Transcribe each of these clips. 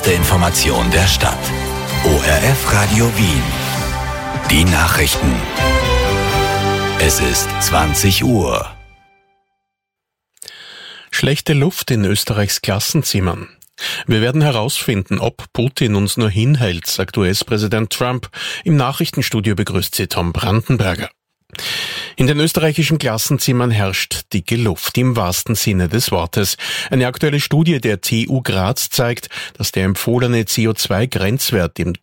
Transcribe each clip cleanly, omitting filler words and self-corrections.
erste Information der Stadt. ORF Radio Wien. Die Nachrichten. Es ist 20 Uhr. Schlechte Luft in Österreichs Klassenzimmern. Wir werden herausfinden, ob Putin uns nur hinhält, sagt US-Präsident Trump. Im Nachrichtenstudio begrüßt sie Tom Brandenberger. In den österreichischen Klassenzimmern herrscht dicke Luft im wahrsten Sinne des Wortes. Eine aktuelle Studie der TU Graz zeigt, dass der empfohlene CO2-Grenzwert in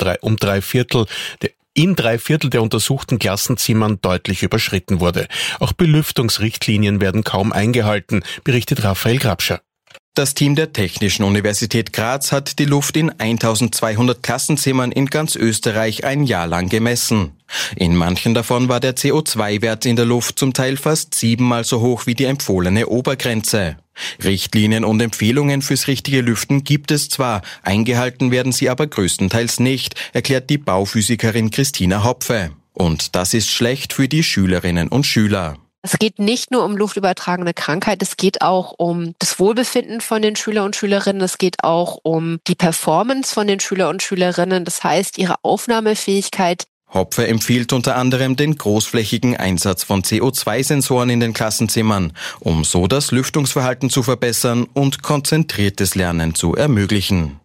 3/4 der untersuchten Klassenzimmern deutlich überschritten wurde. Auch Belüftungsrichtlinien werden kaum eingehalten, berichtet Raphael Grabscher. Das Team der Technischen Universität Graz hat die Luft in 1200 Klassenzimmern in ganz Österreich ein Jahr lang gemessen. In manchen davon war der CO2-Wert in der Luft zum Teil fast 7-mal so hoch wie die empfohlene Obergrenze. Richtlinien und Empfehlungen fürs richtige Lüften gibt es zwar, eingehalten werden sie aber größtenteils nicht, erklärt die Bauphysikerin Christina Hopfe. Und das ist schlecht für die Schülerinnen und Schüler. Es geht nicht nur um luftübertragene Krankheit, es geht auch um das Wohlbefinden von den Schüler und Schülerinnen, es geht auch um die Performance von den Schüler und Schülerinnen, das heißt ihre Aufnahmefähigkeit. Hopfe empfiehlt unter anderem den großflächigen Einsatz von CO2-Sensoren in den Klassenzimmern, um so das Lüftungsverhalten zu verbessern und konzentriertes Lernen zu ermöglichen.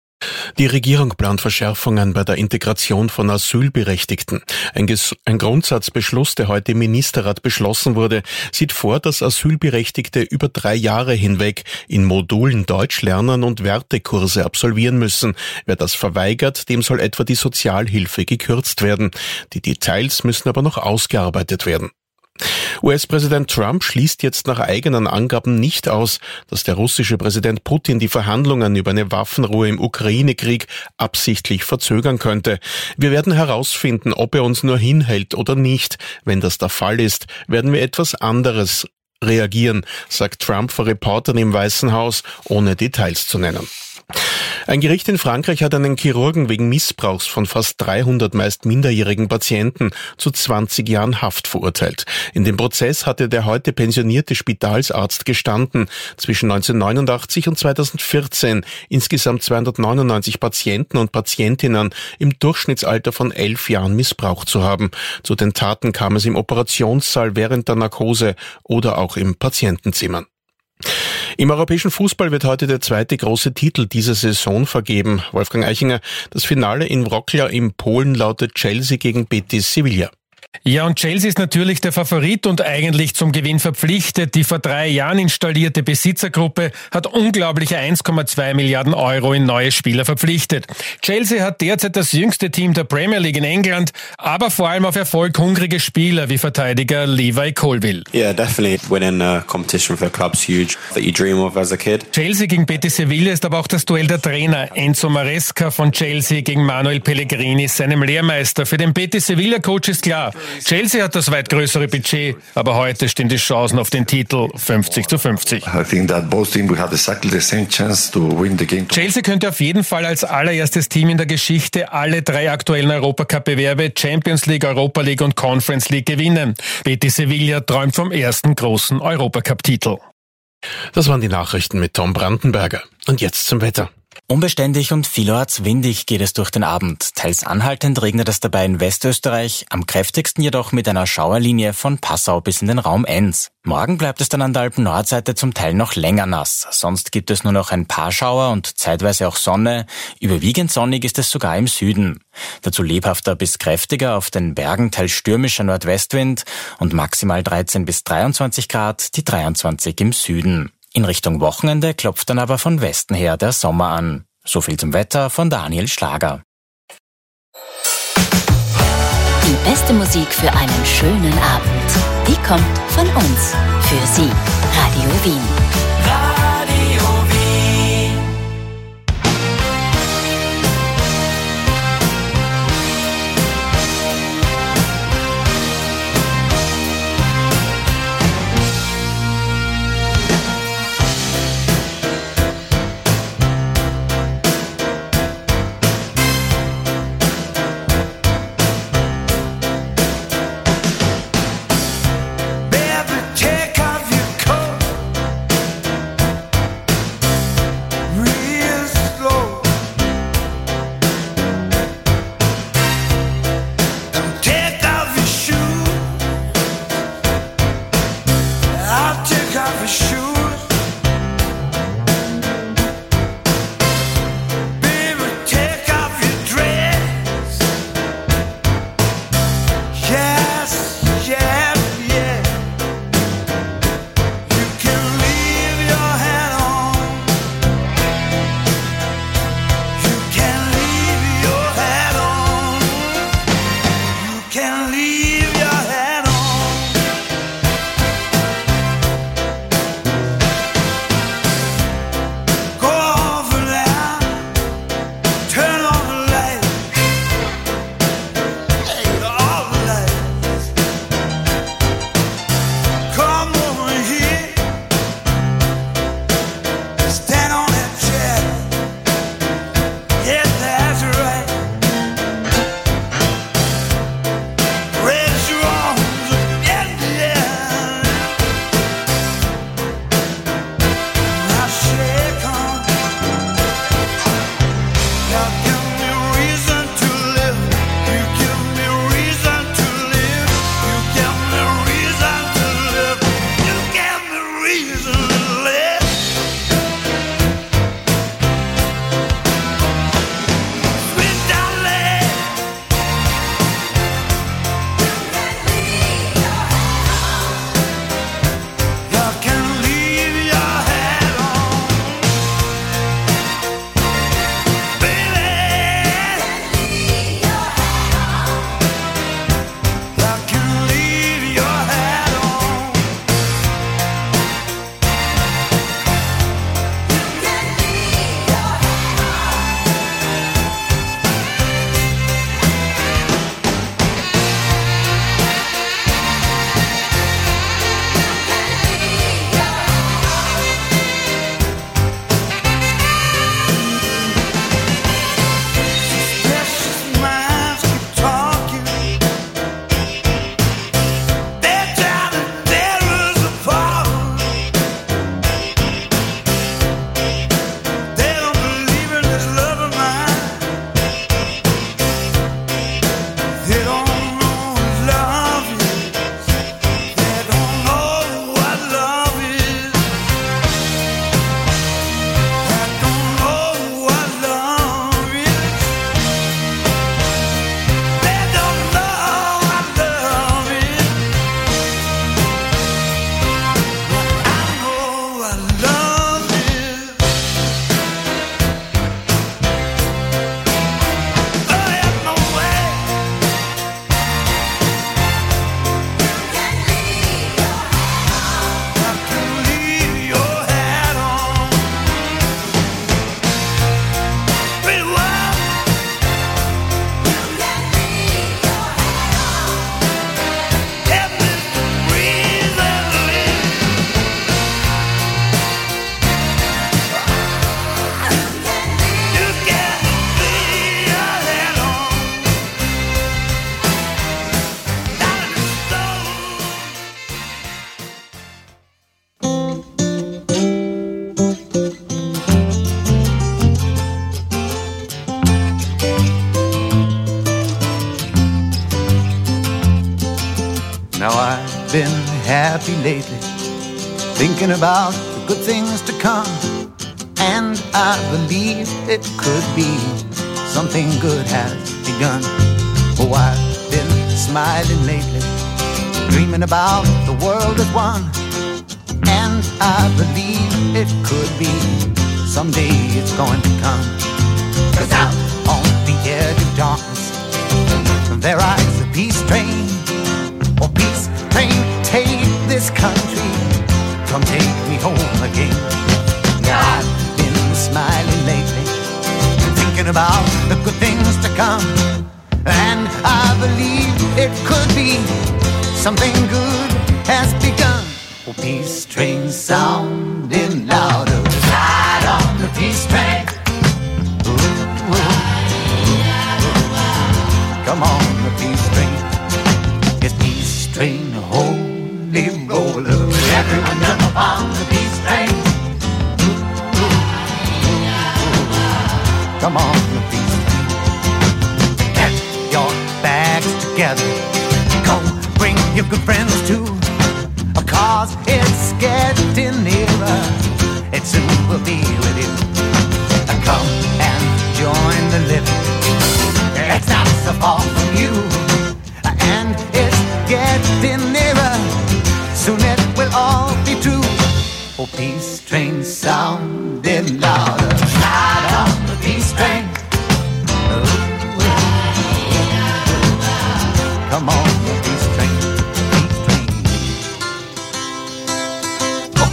Die Regierung plant Verschärfungen bei der Integration von Asylberechtigten. Ein Grundsatzbeschluss, der heute im Ministerrat beschlossen wurde, sieht vor, dass Asylberechtigte über 3 Jahre hinweg in Modulen Deutsch lernen und Wertekurse absolvieren müssen. Wer das verweigert, dem soll etwa die Sozialhilfe gekürzt werden. Die Details müssen aber noch ausgearbeitet werden. US-Präsident Trump schließt jetzt nach eigenen Angaben nicht aus, dass der russische Präsident Putin die Verhandlungen über eine Waffenruhe im Ukraine-Krieg absichtlich verzögern könnte. Wir werden herausfinden, ob er uns nur hinhält oder nicht. Wenn das der Fall ist, werden wir etwas anderes reagieren, sagt Trump vor Reportern im Weißen Haus, ohne Details zu nennen. Ein Gericht in Frankreich hat einen Chirurgen wegen Missbrauchs von fast 300 meist minderjährigen Patienten zu 20 Jahren Haft verurteilt. In dem Prozess hatte der heute pensionierte Spitalsarzt gestanden, zwischen 1989 und 2014 insgesamt 299 Patienten und Patientinnen im Durchschnittsalter von 11 Jahren missbraucht zu haben. Zu den Taten kam es im Operationssaal während der Narkose oder auch im Patientenzimmer. Im europäischen Fußball wird heute der zweite große Titel dieser Saison vergeben. Wolfgang Eichinger, das Finale in Wrocław in Polen lautet Chelsea gegen Betis Sevilla. Ja, und Chelsea ist natürlich der Favorit und eigentlich zum Gewinn verpflichtet. Die vor 3 Jahren installierte Besitzergruppe hat unglaubliche 1,2 Milliarden Euro in neue Spieler verpflichtet. Chelsea hat derzeit das jüngste Team der Premier League in England, aber vor allem auf Erfolg hungrige Spieler wie Verteidiger Levi Colwill. Yeah, definitely winning a competition for a club's huge that you dream of as a kid. Chelsea gegen Betis Sevilla ist aber auch das Duell der Trainer. Enzo Maresca von Chelsea gegen Manuel Pellegrini, seinem Lehrmeister. Für den Betis Sevilla Coach ist klar, Chelsea hat das weit größere Budget, aber heute stehen die Chancen auf den Titel 50-50. Chelsea könnte auf jeden Fall als allererstes Team in der Geschichte alle 3 aktuellen Europacup-Bewerbe, Champions League, Europa League und Conference League gewinnen. Betis Sevilla träumt vom ersten großen Europacup-Titel. Das waren die Nachrichten mit Tom Brandenberger. Und jetzt zum Wetter. Unbeständig und vielerorts windig geht es durch den Abend. Teils anhaltend regnet es dabei in Westösterreich, am kräftigsten jedoch mit einer Schauerlinie von Passau bis in den Raum Enns. Morgen bleibt es dann an der Alpen-Nordseite zum Teil noch länger nass. Sonst gibt es nur noch ein paar Schauer und zeitweise auch Sonne. Überwiegend sonnig ist es sogar im Süden. Dazu lebhafter bis kräftiger auf den Bergen, teils stürmischer Nordwestwind und maximal 13 bis 23 Grad, die 23 im Süden. In Richtung Wochenende klopft dann aber von Westen her der Sommer an. So viel zum Wetter von Daniel Schlager. Die beste Musik für einen schönen Abend, die kommt von uns. Für Sie, Radio Wien. Baby, take off your coat. Now I've been happy lately, thinking about the good things to come, and I believe it could be something good has begun. Oh, I've been smiling lately, dreaming about the world as one, and I believe it could be someday it's going to come. 'Cause out on the edge of darkness there rides a peace train. Oh, peace train, take this country, come take me home again. Now I've been smiling lately, thinking about the good things to come, and I believe it could be something good has begun. Oh, peace train sounding louder, ride on the peace train. Ooh, ooh. Come on, the peace train. It's peace train, holy roller. Everyone jump up on the peace train. Ooh, ooh. Come on, the peace train. Get your bags together. Come bring your good friends too, 'cause it's getting nearer. It soon will be with you. Come and join the living. It's not so far from you, and it's getting nearer. Soon it will all be true. Oh, peace train sounding louder. Ride on the peace train. Ooh. Come on, the peace train. Peace train. Oh.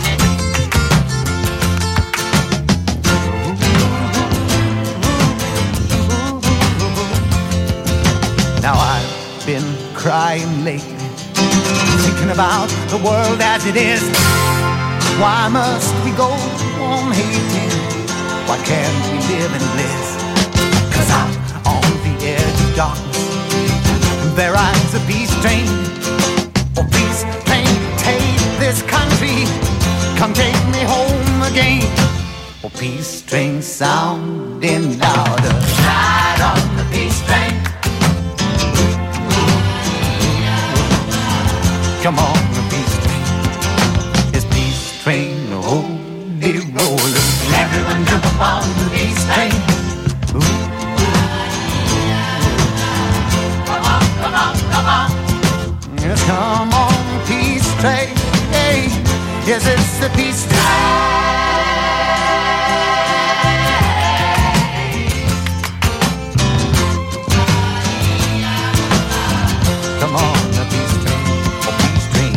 Now I've been crying lately, thinking about the world as it is. Why must we go on hating? Why can't we live in bliss? 'Cause out on the edge of darkness there rides a peace train. Oh, peace train, take this country, come take me home again. Oh, peace train sounding louder, ride on the peace train. Come on, the peace train. It's peace train, holy roller. Everyone jump up on the peace train. Ooh. Come on, come on, come on. Yes, come on, peace train. Hey, yes, it's the peace train. Come on, the peace train. Oh, peace train.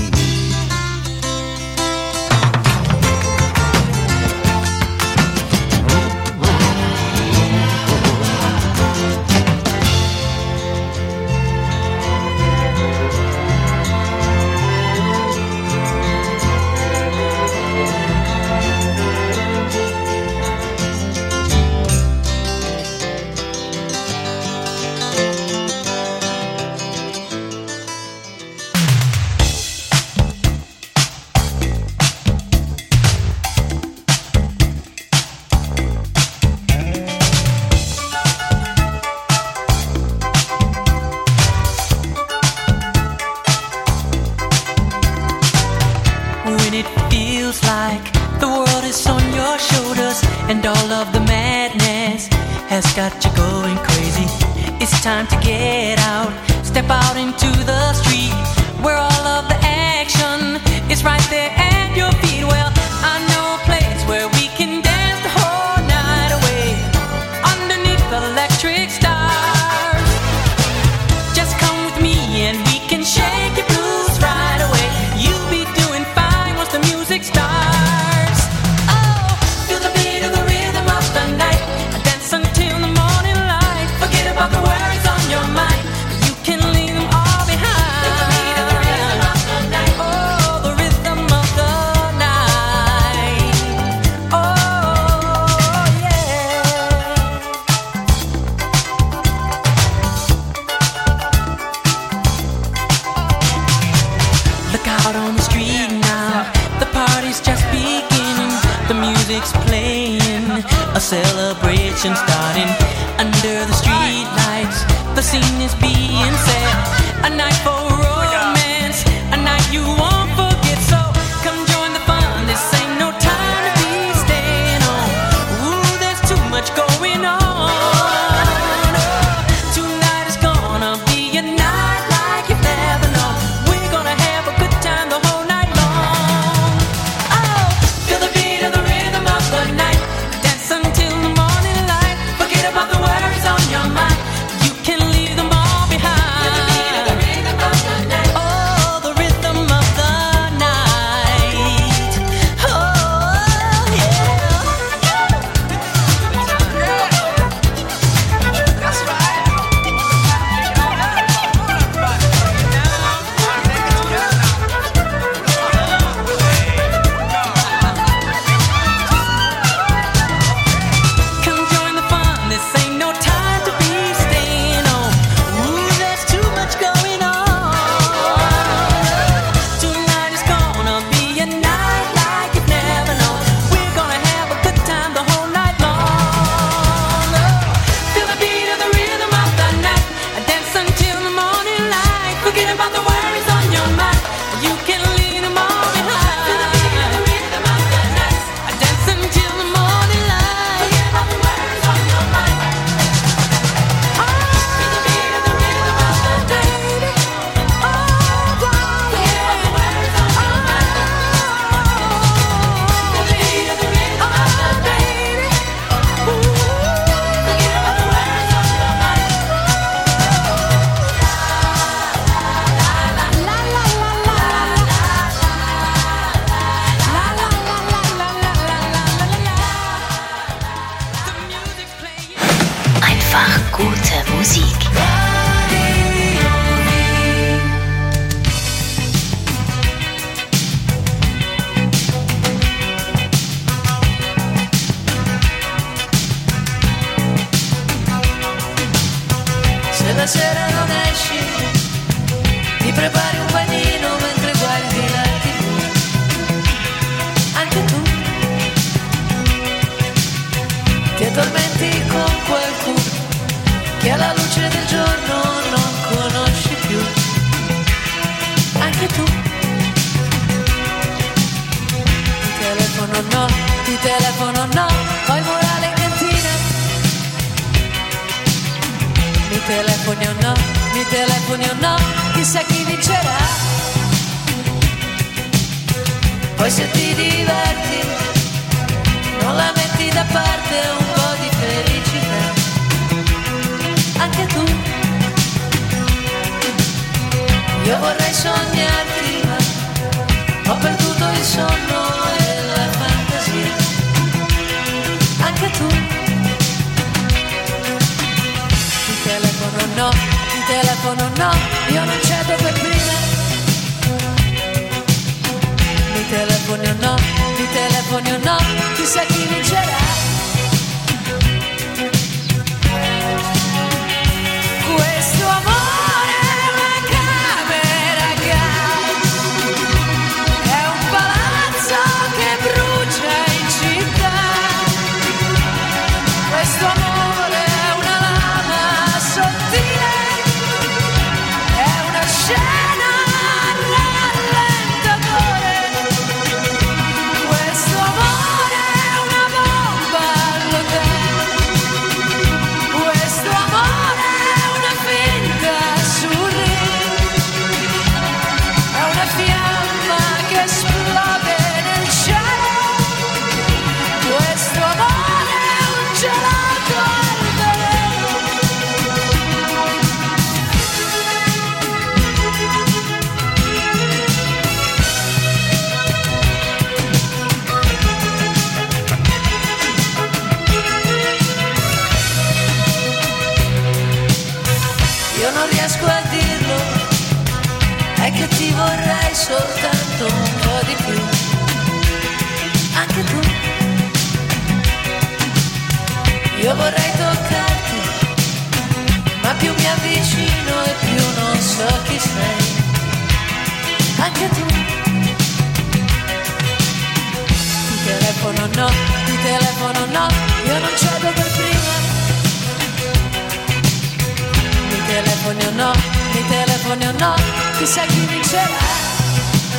And all of the madness has got you going crazy. It's time to get out, step out into the street, where all of the action is right there at your feet. Well, I know a place where we can dance the whole night away, underneath the electric stars. Just come with me and we can shake your blues right away. You'll be doing fine once the music starts. Oh, feel the beat of the rhythm of the night. Dance until the morning light. Forget about the worries on your mind. You can leave them all behind. Feel the beat of the rhythm of the night. Oh, the rhythm of the night. Oh, yeah. Look out on the street now. The party's just beginning. The music's playing. A celebration starting under the street lights. The scene is being set. A night for romance. A you won't forget. So come join the fun. This ain't no time to be staying on. Ooh, there's too much going on. Tonight is gonna be a night like you've never known. We're gonna have a good time the whole night long. Oh, feel the beat of the rhythm of the night. Dance until the morning light. Forget about the worries on your mind. You can leave them all behind. Feel the beat of the rhythm of the night. Oh, the rhythm of the night. Oh, yeah. That's right. Come join the fun. This ain't no time to be staying on. Ooh, there's too much going on. Tonight is gonna be a night like you've never known. We're gonna have a good time the whole night long. Feel the beat of the rhythm of the night. Dance until the morning light. Forget about the worries on your mind. You can leave them all behind. Feel the beat of the rhythm of the night. Dance until the morning light. Forget about the worries on your mind. Feel the beat of the rhythm of the night. Forget about the worries on your mind. Feel the beat of the rhythm of the night. Forget about the worries on your mind. Einfach gute Musik. Se la sera non esci, ti prepari un panino mentre guardi la TV. Anche tu ti addormenti con qualcuno che alla luce del giorno non conosci più. Anche tu ti telefono no, ho il morale in cantina. Mi telefoni o no, chissà chi vincerà. Poi se ti diverti, non la metti da parte un po' di felicità. Anche tu, io vorrei sognarti, ma ho perduto il sonno e la fantasia. Anche tu, ti telefono no, io non cedo per prima. Mi telefoni o no, chissà chi vincerà. Questo amore è una camera gas, è un palazzo che brucia in città. Questo amore è una lama sottile, è una scena a rallentatore. Questo amore è una bomba all'hotel. Questo amore è una finta sul ring, è una fiamma che esplode nel cielo. Questo amore è un gelato al veleno. Io non riesco a dirlo, è che ti vorrei soltanto un po' di più. Anche tu, io vorrei toccarti, ma più mi avvicino e più non so chi sei. Anche tu, ti telefono no, io non cedo per prima. Mi telefoni o no, chissà chi vincerà.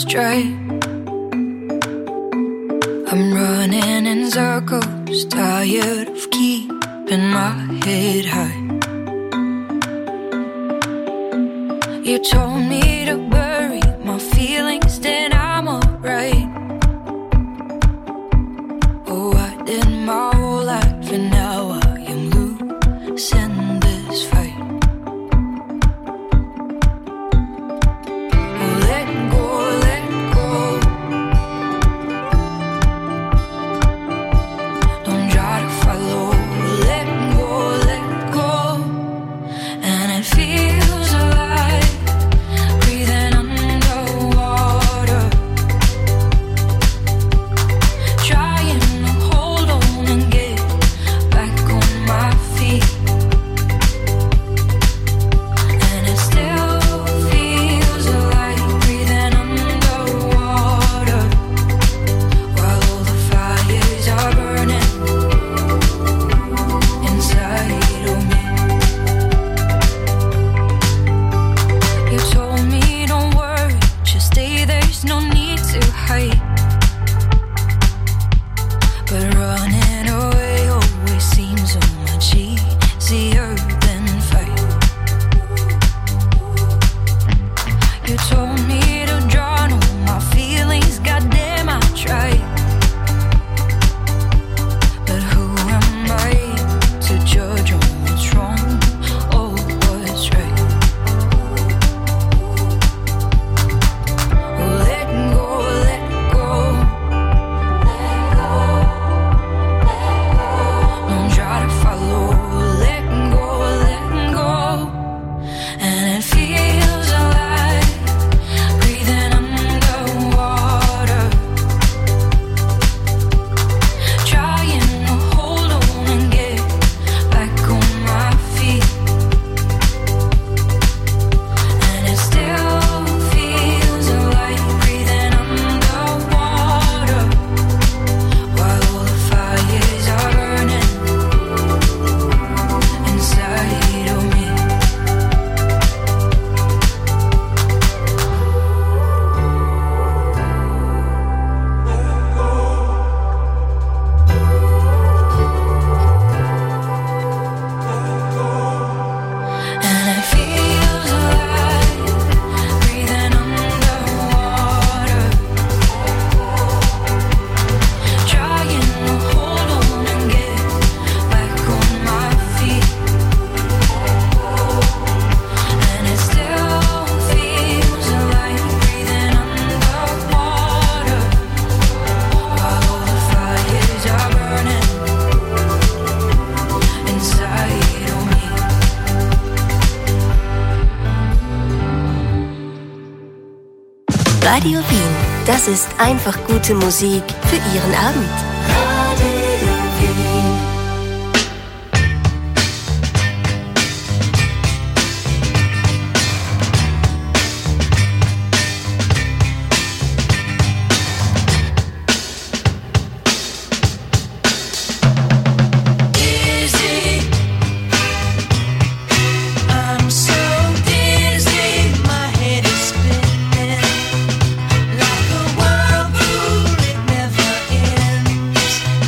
straight. I'm running in circles, tired of keeping my head high. You told me to bury my feelings, then I'm alright. Oh, I did my whole life and now I am losing this fight. Let go, let go. Don't try to follow. Let go, let go. And it feels alive, breathing underwater, trying to hold on and get back on my feet. And it still feels alive, breathing underwater, while all the fires are burning inside of me. You told me don't worry, just stay, there's no need to hide. But running away always seems so much easier than fight. You told me to drown all my feelings, goddamn I tried. But who am I to judge on what's wrong or what's right? Oh, let go, let go. Don't try to follow. Let go, let go. And it feels alive, breathing underwater, trying to hold on and get back on my feet. And it still feels alive, breathing underwater, while all the fires are burning inside of me. And it feels alive, breathing underwater, trying to hold on and get back on my feet. And it still feels alive, breathing underwater, while all the fires are burning inside of me. Radio Wien, das ist einfach gute Musik für Ihren Abend. Radio Wien. Dizzy, I'm so dizzy, my head is spinning like a whirlpool, it never ends.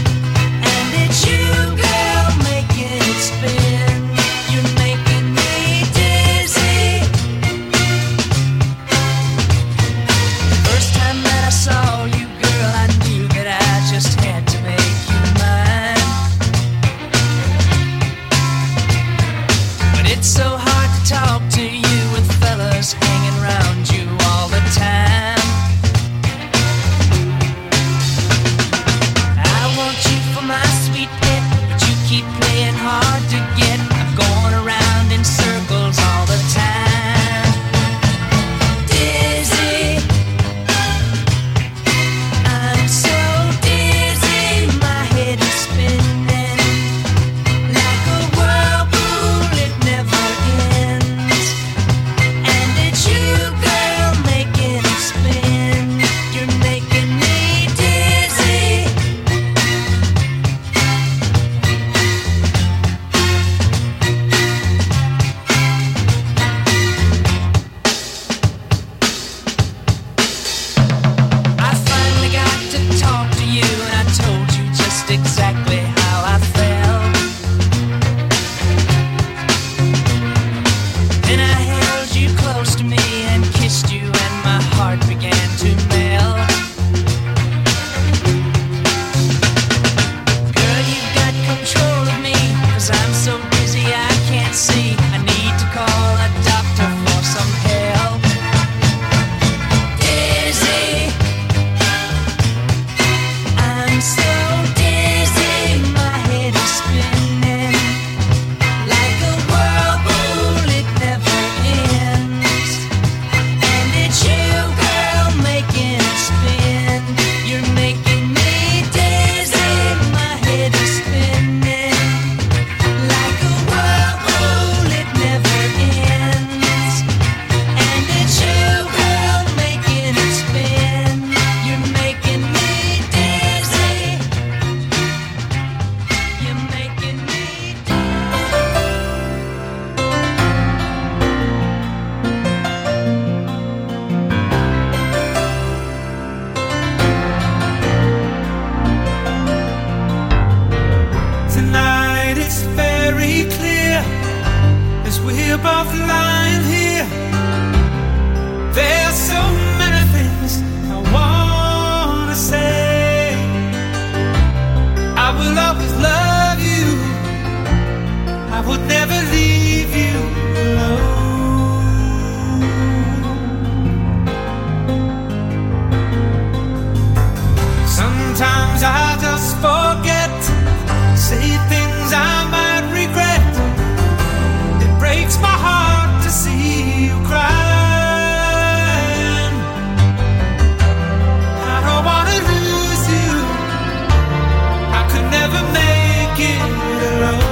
both lying here. There's so many things I wanna say. I will always love you. I would never leave you alone. Sometimes I just forget, say things I might regret. It breaks my heart to see you crying. I don't wanna lose you. I could never make it alone.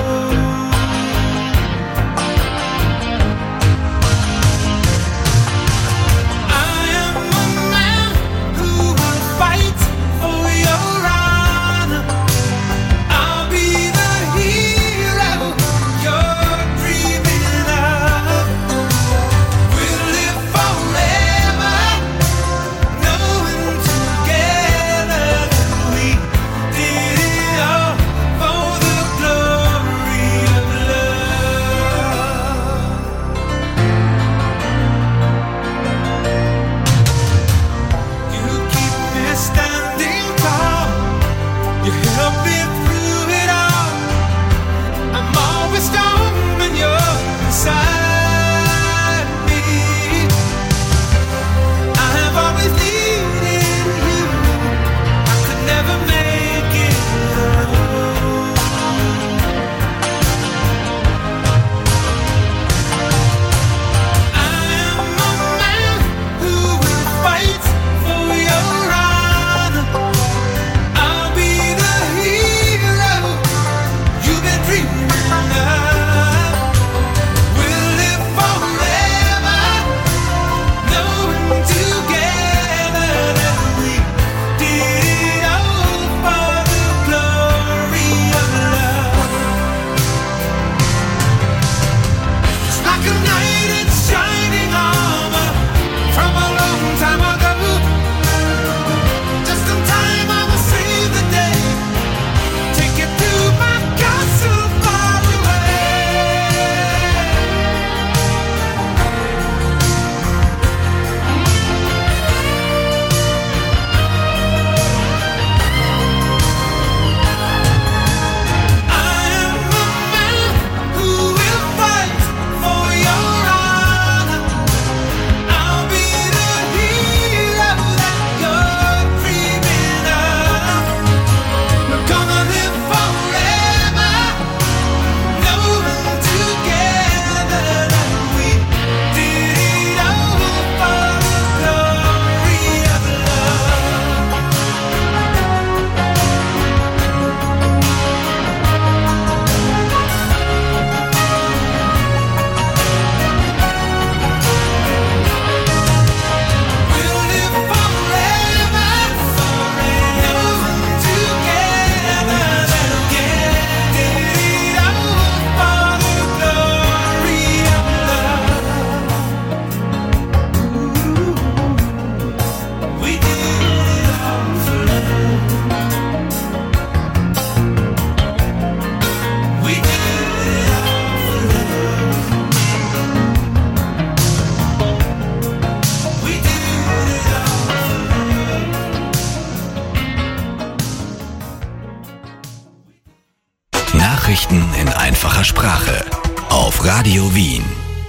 Nachrichten in einfacher Sprache auf Radio Wien.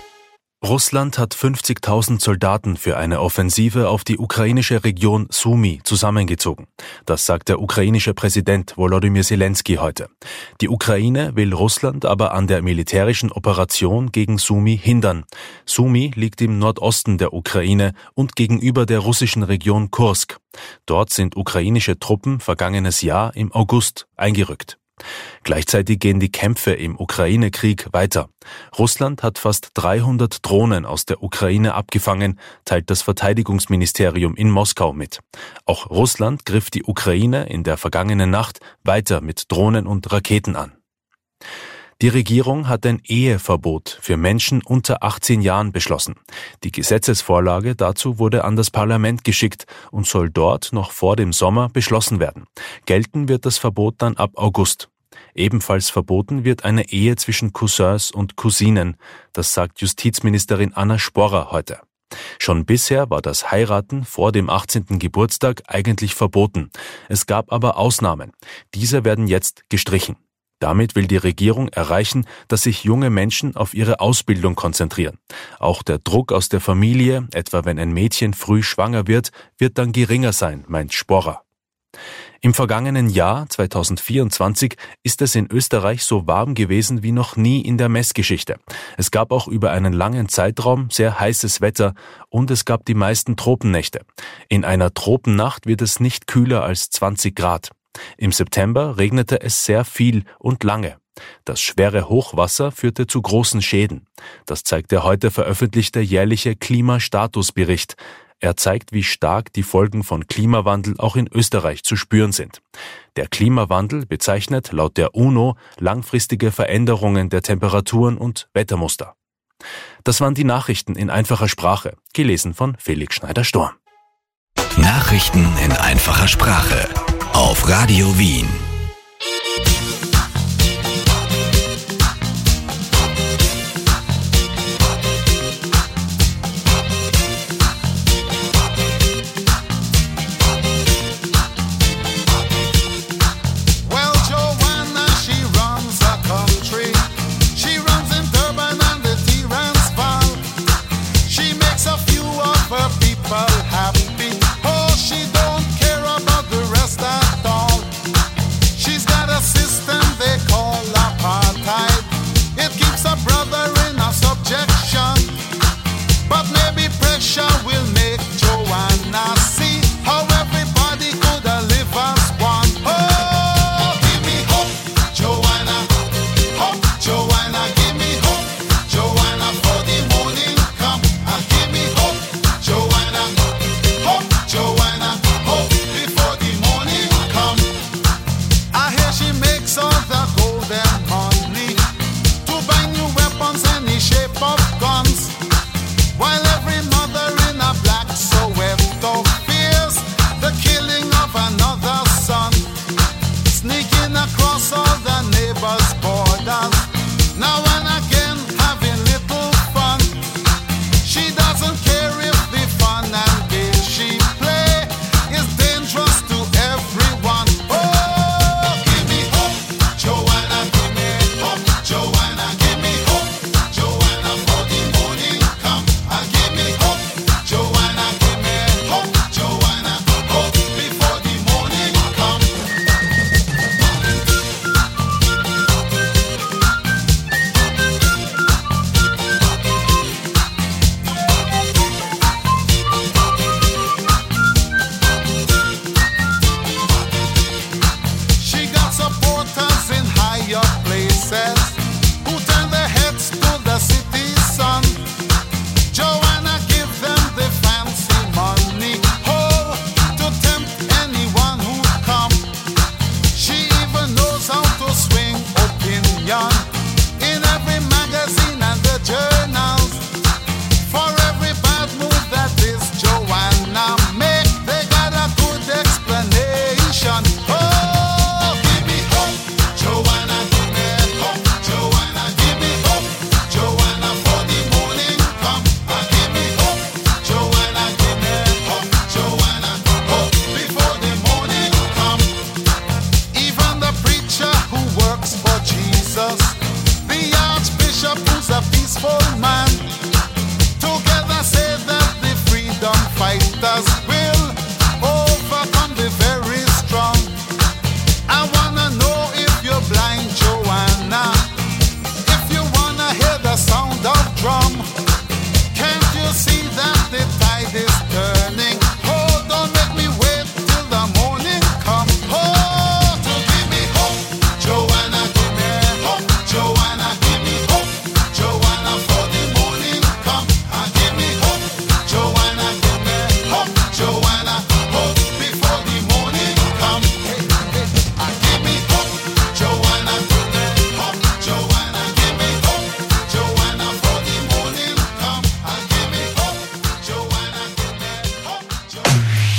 Russland hat 50.000 Soldaten für eine Offensive auf die ukrainische Region Sumy zusammengezogen. Das sagt der ukrainische Präsident Volodymyr Zelensky heute. Die Ukraine will Russland aber an der militärischen Operation gegen Sumy hindern. Sumy liegt im Nordosten der Ukraine und gegenüber der russischen Region Kursk. Dort sind ukrainische Truppen vergangenes Jahr im August eingerückt. Gleichzeitig gehen die Kämpfe im Ukraine-Krieg weiter. Russland hat fast 300 Drohnen aus der Ukraine abgefangen, teilt das Verteidigungsministerium in Moskau mit. Auch Russland griff die Ukraine in der vergangenen Nacht weiter mit Drohnen und Raketen an. Die Regierung hat ein Eheverbot für Menschen unter 18 Jahren beschlossen. Die Gesetzesvorlage dazu wurde an das Parlament geschickt und soll dort noch vor dem Sommer beschlossen werden. Gelten wird das Verbot dann ab August. Ebenfalls verboten wird eine Ehe zwischen Cousins und Cousinen. Das sagt Justizministerin Anna Sporrer heute. Schon bisher war das Heiraten vor dem 18. Geburtstag eigentlich verboten. Es gab aber Ausnahmen. Diese werden jetzt gestrichen. Damit will die Regierung erreichen, dass sich junge Menschen auf ihre Ausbildung konzentrieren. Auch der Druck aus der Familie, etwa wenn ein Mädchen früh schwanger wird dann geringer sein, meint Sporrer. Im vergangenen Jahr, 2024, ist es in Österreich so warm gewesen wie noch nie in der Messgeschichte. Es gab auch über einen langen Zeitraum sehr heißes Wetter und es gab die meisten Tropennächte. In einer Tropennacht wird es nicht kühler als 20 Grad. Im September regnete es sehr viel und lange. Das schwere Hochwasser führte zu großen Schäden. Das zeigt der heute veröffentlichte jährliche Klimastatusbericht. Er zeigt, wie stark die Folgen von Klimawandel auch in Österreich zu spüren sind. Der Klimawandel bezeichnet laut der UNO langfristige Veränderungen der Temperaturen und Wettermuster. Das waren die Nachrichten in einfacher Sprache, gelesen von Felix Schneider-Storm. Nachrichten in einfacher Sprache auf Radio Wien.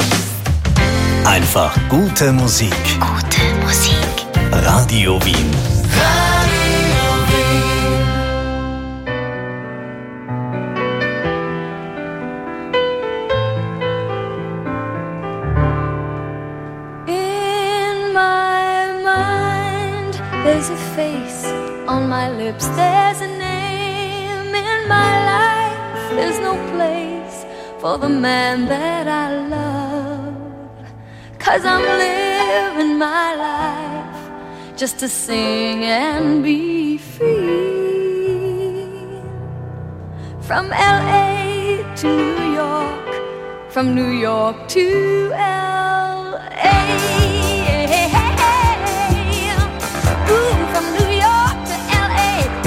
Einfach gute Musik. Gute Musik. Radio Wien. Radio Wien. In my mind, there's a face. On my lips, there's a name. In my life, there's no place for the man that I love. 'Cause I'm living my life just to sing and be free. From LA to New York, from New York to LA. Ooh, from New York to LA.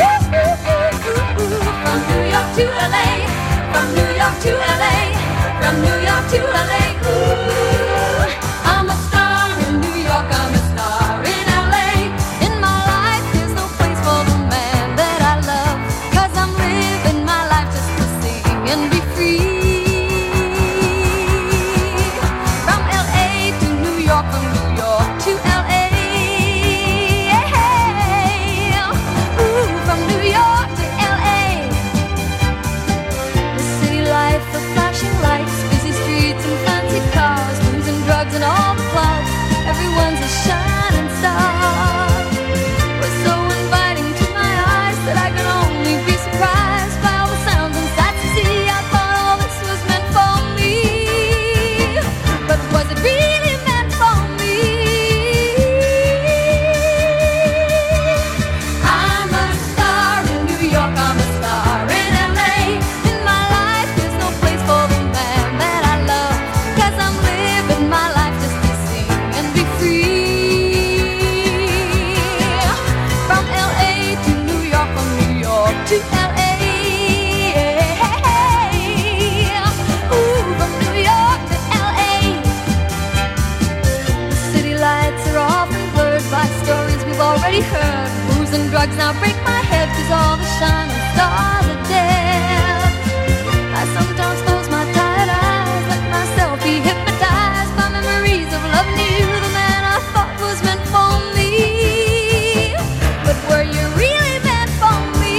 From New York to LA. From New York to LA. From New York to LA. Ooh, I'm a star in New York. I'm a star in LA. In my life, there's no place for the man that I love. 'Cause I'm living my life just to sing and be free. From LA to New York, from New York to LA. Ooh, from New York to LA. The city life of flashing lights, busy streets and fancy cars, booze and drugs and all the clubs. Everyone's a shining star. Was so inviting to my eyes that I could only be surprised by all the sounds and sights to see. I thought all this was meant for me, but was it really meant for me? I'm a star in New York, I'm a star in LA. In my life, there's no place for the man that I love. 'Cause I'm living my life just to sing and be free. From LA to New York, from New York to LA. Ooh, from New York to LA. The city lights are often blurred by stories we've already heard. Booze and drugs now break my head 'cause all the shining stars are dead. I sometimes close my tired eyes, let myself be hypnotized by memories of loving you, the man I thought was meant for me. But were you really meant for me?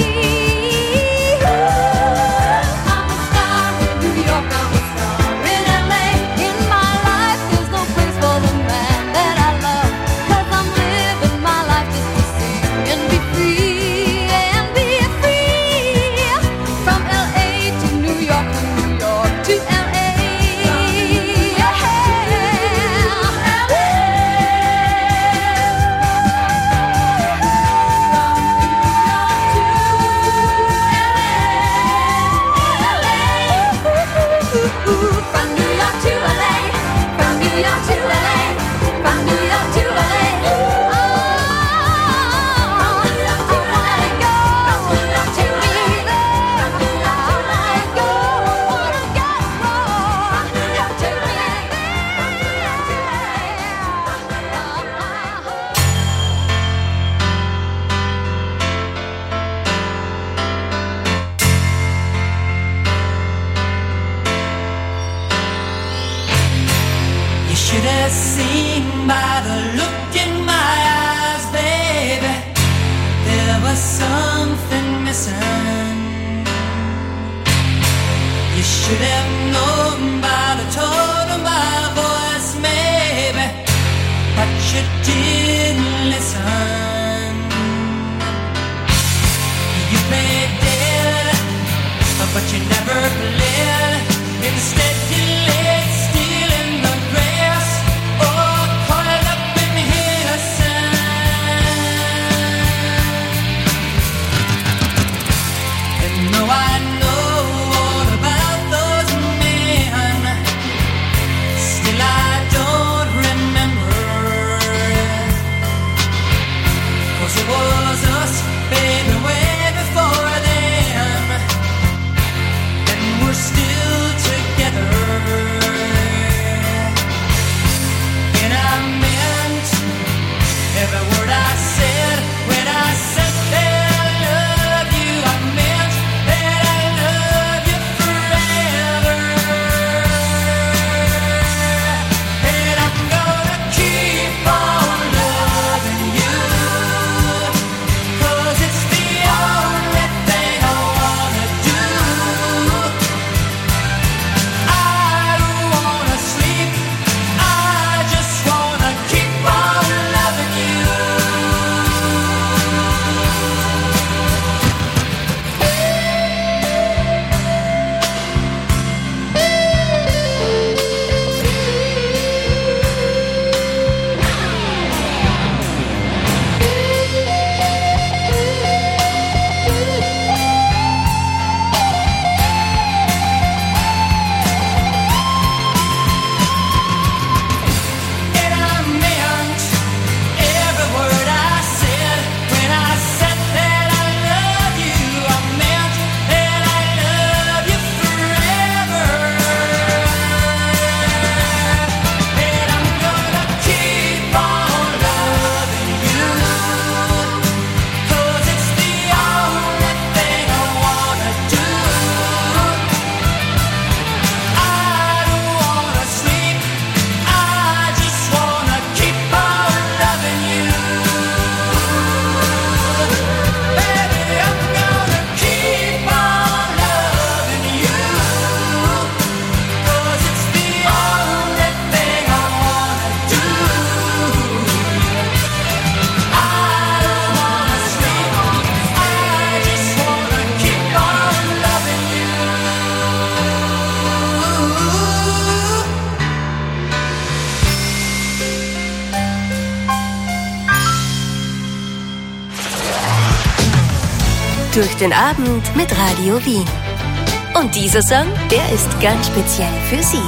I'm a star in New York, I'm a star in LA. In my life, there's no place for the man that I love. 'Cause I'm living my life just to sing and be free, and be free. From LA to New York, from New York to LA. From New York to LA, from New York to LA, from New York to LA. Oh, I wanna go, from New York to LA, from New York to LA. Go, wanna go, from New York to LA, from New York to You should have seen by the look in my eyes, baby, there was something missing. You should have known by the tone of my voice, maybe, but you didn't listen. You played dead, but you never played. Instead you laid still in the grass, oh, coiled up in his sand. And though I know all about those men, still I don't remember. 'Cause it was us, baby, way before then, and we're still together. And I meant every word I said when I said that I love you. I meant that I love you forever. And I'm gonna keep on loving you. durch den Abend mit Radio Wien. Und dieser Song, der ist ganz speziell für Sie.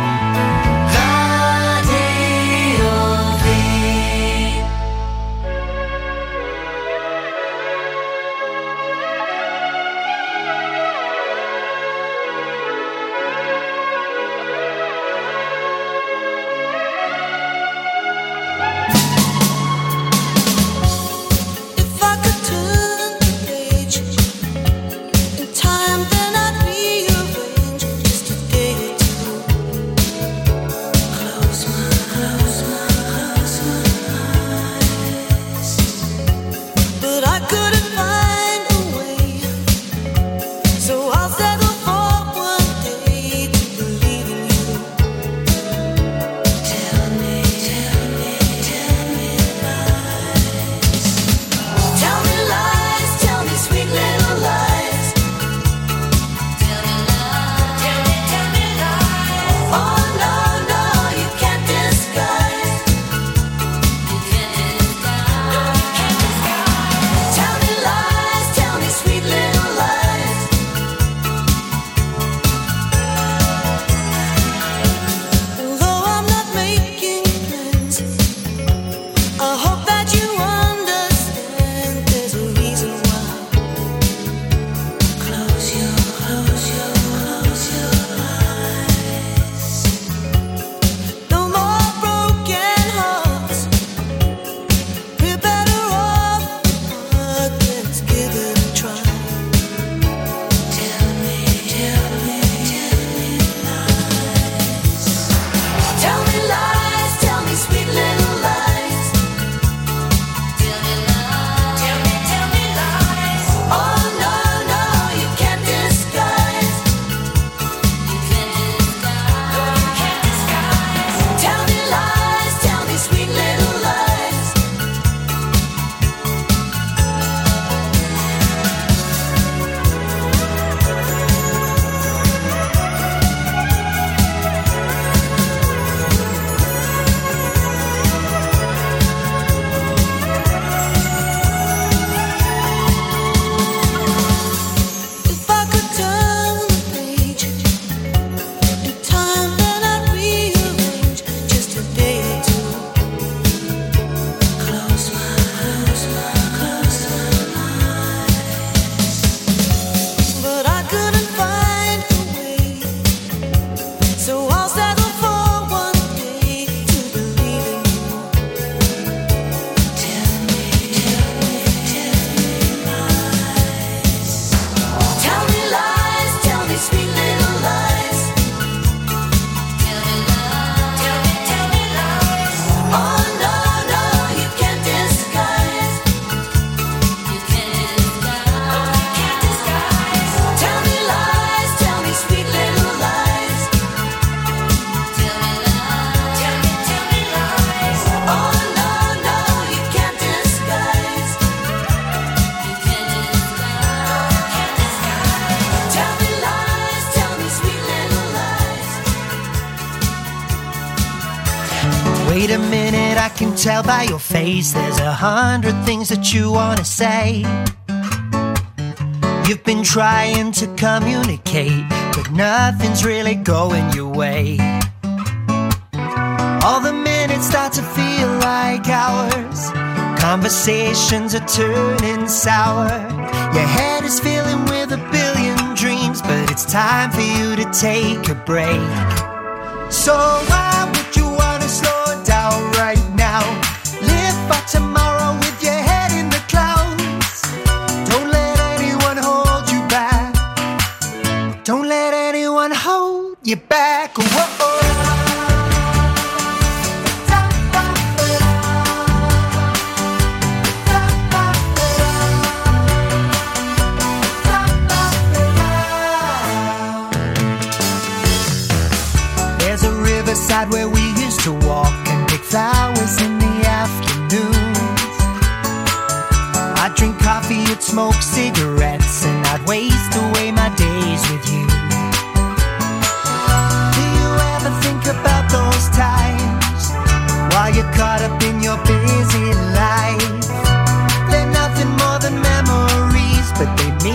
Wait a minute, I can tell by your face there's 100 things that you wanna say. You've been trying to communicate, but nothing's really going your way. All the minutes start to feel like hours. Conversations are turning sour. Your head is filling with a billion dreams, but it's time for you to take a break. So why would you wanna slow down right now? Live for tomorrow with your head in the clouds. Don't let anyone hold you back. Don't let anyone hold you back. Whoa. Where we used to walk and pick flowers in the afternoons. I'd drink coffee, you'd smoke cigarettes, and I'd waste away my days with you. Do you ever think about those times while you're caught up in your busy life? They're nothing more than memories, but they mean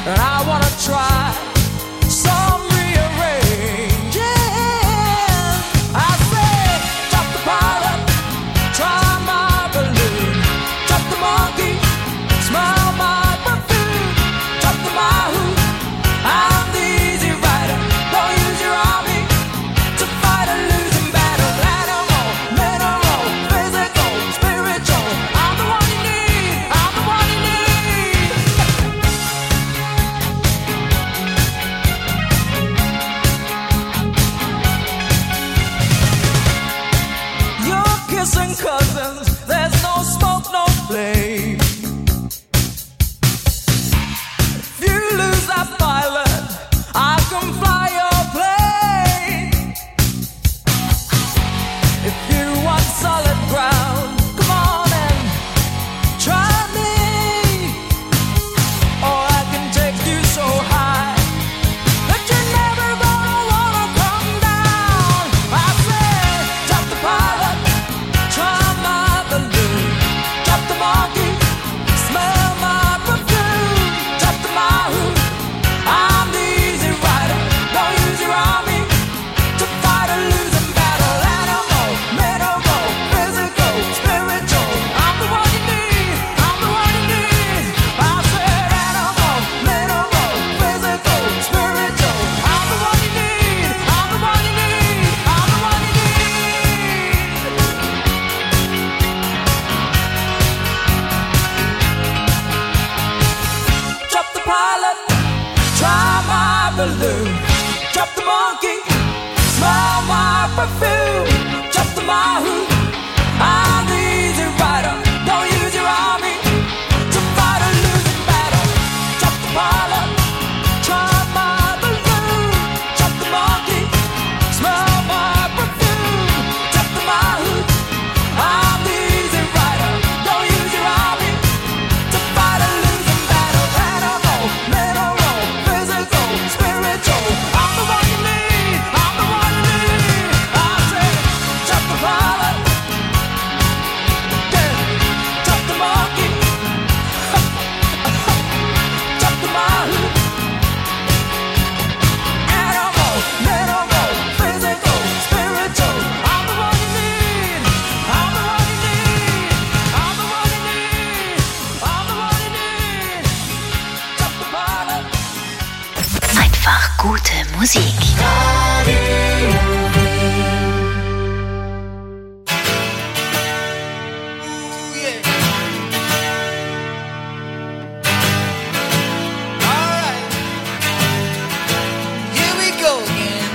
and I wanna try some rearranging. I say, drop the pilot, try my balloon, drop the monkey, smell my perfume, drop the mahou, I'm the easy rider. Don't use your army to fight a losing battle. Animal, mineral, physical, spiritual, I'm the one you need, I'm the one you need. You're kissing cousins, there's no smoke, no flame. If you lose that pilot, I can fly your plane. If you want solid ground, come on and try me. Or I can take you so high that you're never gonna wanna come down. I say, drop the pilot, try my balloon, drop the monkey, smell my perfume, drop the mahou, I'm the easy rider. Don't use your army to fight a losing battle. Animal, mineral, physical, spiritual, I'm the one you need, I'm the one you need. I said animal, mineral, physical, spiritual, I'm the one you need, I'm the one you need, I'm the one you need. Drop the pilot, try my balloon, drop the monkey, smell my perfume, drop the mahou, I'm the easy rider. Don't use your army to fight a losing battle. Drop the pilot, try my balloon, drop the monkey, smell my perfume, drop the mahou, I'm the easy rider. Don't use your army to fight a losing battle. Animal, mineral, physical, spiritual, I'm the one you need, I'm the one you need. I say, drop the pilot, yeah, drop the monkey, drop the mahou. Animal, mineral, physical, spiritual, I'm the one you need, I'm the one you need, I'm the one you need, I'm the one you need. Drop the pilot. Einfach gute Musik. Here we go again.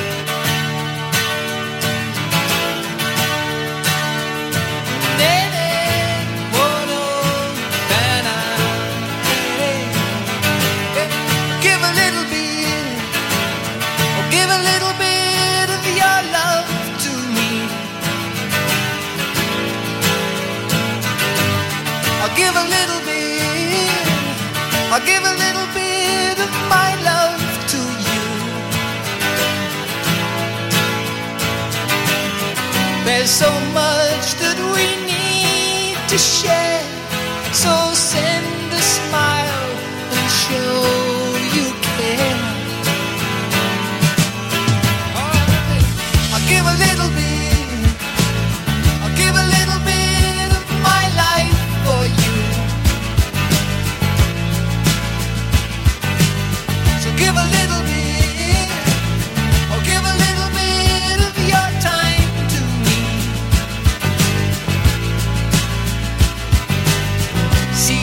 Give a little bit, oh, give a little bit of your love to me. I'll give a little bit, I'll give a little bit of my love to you. There's so much that we need to share, so send a smile and show you care. Alright, I'll give a little bit, I'll give a little bit of my life for you. So give a little bit, oh, give a little bit of your time to me. See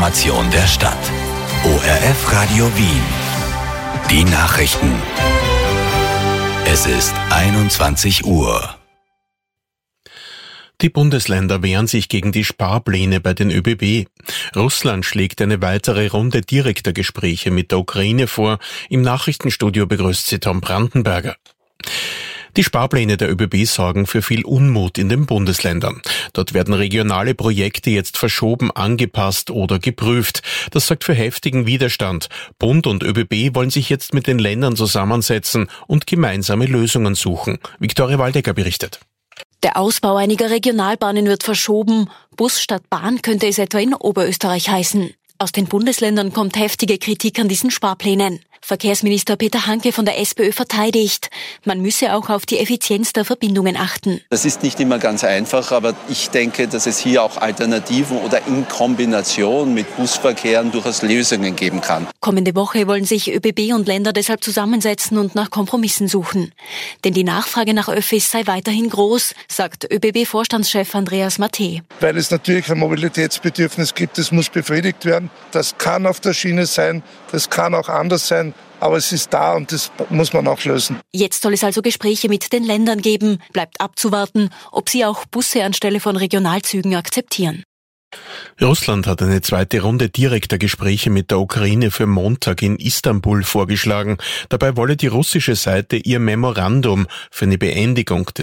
Information der Stadt. ORF Radio Wien. Die Nachrichten. Es ist 21 Uhr. Die Bundesländer wehren sich gegen die Sparpläne bei den ÖBB. Russland schlägt eine weitere Runde direkter Gespräche mit der Ukraine vor. Im Nachrichtenstudio begrüßt sie Tom Brandenberger. Die Sparpläne der ÖBB sorgen für viel Unmut in den Bundesländern. Dort werden regionale Projekte jetzt verschoben, angepasst oder geprüft. Das sorgt für heftigen Widerstand. Bund und ÖBB wollen sich jetzt mit den Ländern zusammensetzen und gemeinsame Lösungen suchen. Viktoria Waldecker berichtet. Der Ausbau einiger Regionalbahnen wird verschoben. Bus statt Bahn könnte es etwa in Oberösterreich heißen. Aus den Bundesländern kommt heftige Kritik an diesen Sparplänen. Verkehrsminister Peter Hanke von der SPÖ verteidigt, man müsse auch auf die Effizienz der Verbindungen achten. Das ist nicht immer ganz einfach, aber ich denke, dass es hier auch Alternativen oder in Kombination mit Busverkehren durchaus Lösungen geben kann. Kommende Woche wollen sich ÖBB und Länder deshalb zusammensetzen und nach Kompromissen suchen. Denn die Nachfrage nach Öffis sei weiterhin groß, sagt ÖBB-Vorstandschef Andreas Matte. Weil es natürlich ein Mobilitätsbedürfnis gibt, das muss befriedigt werden. Das kann auf der Schiene sein, das kann auch anders sein. Aber es ist da und das muss man auch lösen. Jetzt soll es also Gespräche mit den Ländern geben. Bleibt abzuwarten, ob sie auch Busse anstelle von Regionalzügen akzeptieren. Russland hat eine zweite Runde direkter Gespräche mit der Ukraine für Montag in Istanbul vorgeschlagen. Dabei wolle die russische Seite ihr Memorandum für eine Beendigung